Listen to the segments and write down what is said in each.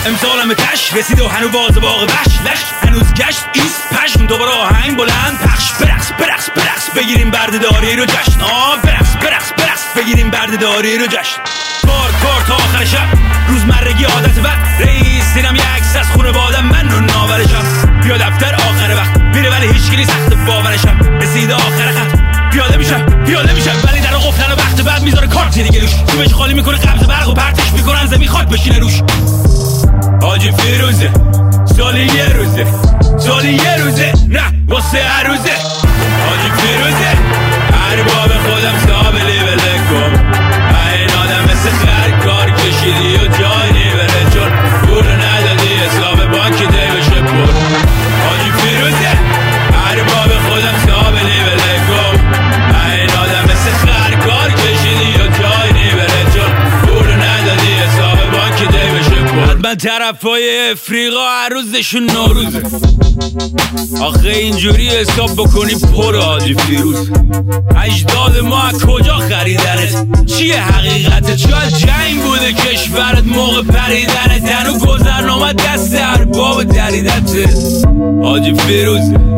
امسالم تش رسید و هنو باز باغ بش هنوز گشت ایست پشم دوباره آهنگ بلند پخش برقص بگیریم بردهداری رو جشن برقص بگیریم بردهداری رو جشن کار تا آخر شب روزمرگی عادت بد رئیس دیدم یه عکس از خونوادم من رو ناورشم بیا دفتر آخر وقت میره ولی هیچکی نیست سخت باورشم رسیده آخر خط پیاده میشم ولی در قفلن و وقت بعد میذاره کارتی دیگه روش جیبش خالی میکنه قبض برق و پرتش میکنن زمین خاک بشینه روش حاجی فیروزه سالی یه روزه نه واسه هر روزه حاجی فیروزه هر باب خودم سابلی بلکم این آدم مثل خر کار کشیدی و جای نیبره چون پول ندادی حساب بانک دی بشه پر حاجی فیروزه هر باب خودم سابلی بلکم این آدم مثل خر کار کشیدی و جای نیبره چون پول ندادی حساب بانک دی بشه پر من طرفای افریقا هر روزشون نوروزه آخه اینجوری حساب بکنی پر حاجی فیروز اجداد ما کجا خریدنت چیه حقیقتت شاید جنگ بوده کشورت موقع پریدنت هنو گذرنامه دست ارباب دریدته حاجی فیروز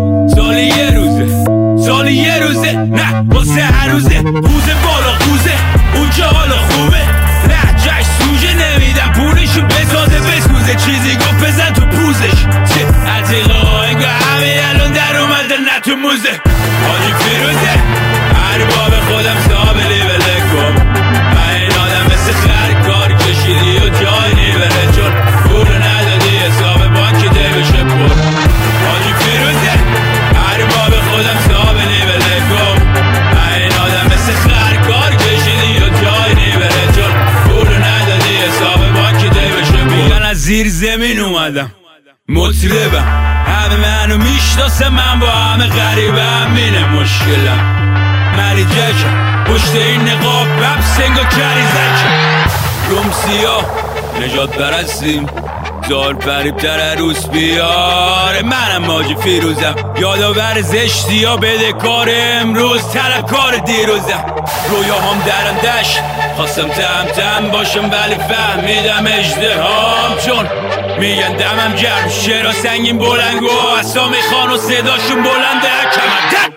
سالی یه روزه نه واسه هر روزه روزه بالا خوزه اونجا حالا خوبه نه جشن سوژه نمیدم پولشو بسازه بسوزه چیزی گفت بزن تو پوزش چه عتیقا انگاه همه الان در اومده نه تو موزه حاجی فیروزه هر باب خودم سابلی بلکم این آدم مثل خر کار کشیدی و جای نیبره چون پول ندادی حساب بانک دی بشه پر حاجی فیروزه هر باب خودم سابلی بلکم این آدم مثل خر کار کشیدی و جای نیبره چون پول ندادی حساب بانک دی بشه پر من از زیر زمین اومدم مطربم همه منو میشناسه من با همه غریبم اینه مشکلم مری جکم پشت این نقاب بب سنگ و کریزکم روم سیاه نجات برستیم زار فریب تر روز بیاره منم حاجی فیروزم یادآور زشتی ها بده کار امروز طلبکار دیروزم رویاهام درم دشت خواستم تم باشم ولی فهمیدم اژدهام چون میگن دمم گرم شعرها سنگین بلنگو اسامی خان و صداشون بلنده کمر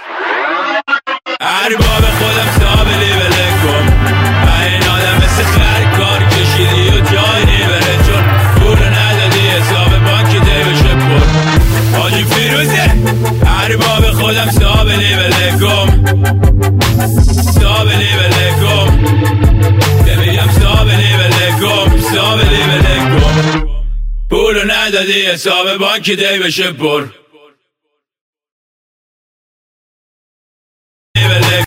هر باب خودم سابلی بلکم این آدم مثل خر کار کشیدی و جای نیبره چون پول ندادی حساب بانک دی بشه پر حاجی فیروزه هر باب خودم سابلی بلکم بمیگم سابلی بلکم پول ندادی حساب بانک دی بشه پر